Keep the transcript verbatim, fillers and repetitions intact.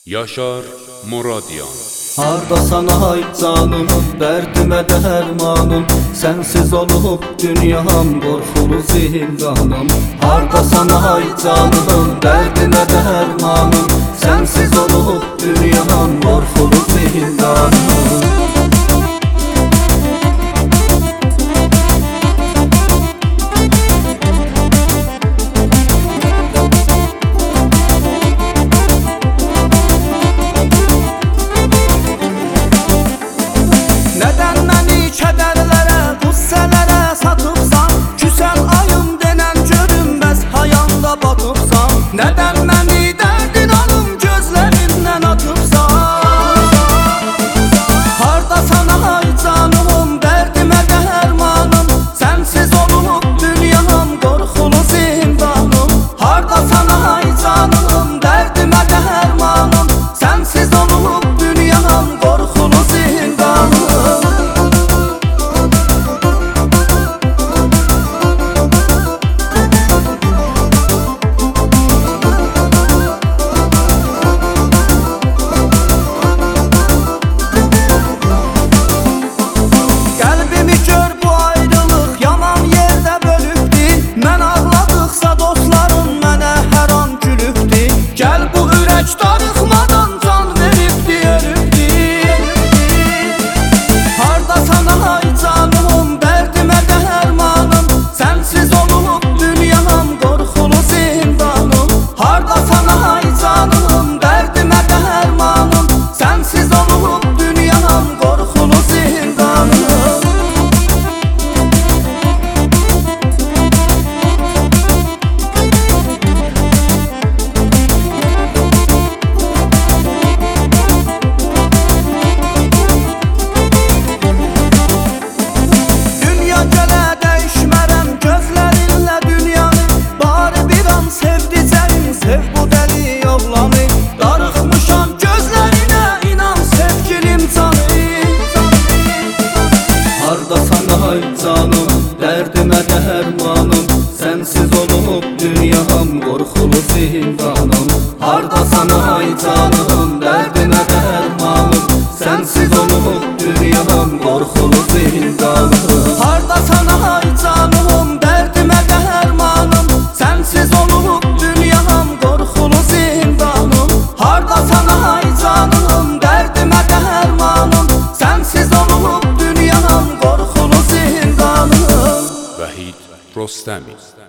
Yaşar Muradyan. Hardasan ay canım, dərdimə dərmanım, sənsiz olub dünyam, qorxulu zindanım. Hardasan ay canım, dərdimə dərmanım, sənsiz olub dünyam, qorxulu zindanım. Nədən məni kədərlərə, qüssələrə satıbsan? Küsən ayım denən görünməz hayanda batıbsan. Nədən məni dərdin alım gözlərindən atıbsan? Hardasan ay canım, dərdimə dərmanım, sənsiz olub dünyam, qorxulu zindanım. Hardasan ay canım, dərdimə dərmanım, sənsiz olub dünyam, qorxulu zindanım. Qəlbimi gör, bu ayrılıq yaman yerdə bölübdür. Mən ağladıqsa dostlarım mənə hər an gülübdür. Gəl bu ürək darıxmadan can veribdi, ölübdür. Hardasan ay canım, dərdimə dərmanım, sənsiz olub dünyam, qorxulu zindanım. Hardasan ay canım, dərdimə dərmanım, sənsiz olub dünyam, qorxulu zindanım. Dünya gələ dəyişmərəm gözlərinlə dünyanı. Bari bir an sevdicəyin, sev bu dəli oğlanı. Darıxmışam gözlərinə, inan sevgilim canı. Hardasan ay canım, dərdimə dərmanım, sənsiz olub dünyam, qorxulu zindanım. Hardasan ay canım, dərdimə dərmanım, sənsiz olub dünyam, qorxulu zindanım. Hardasan ay canım, dərdimə dərmanım, sənsiz olub dünyam, qorxulu zindanım. Hardasan ay canım, dərdimə dərmanım, sənsiz olub dünyam, qorxulu zindanım. Vahid Rostami.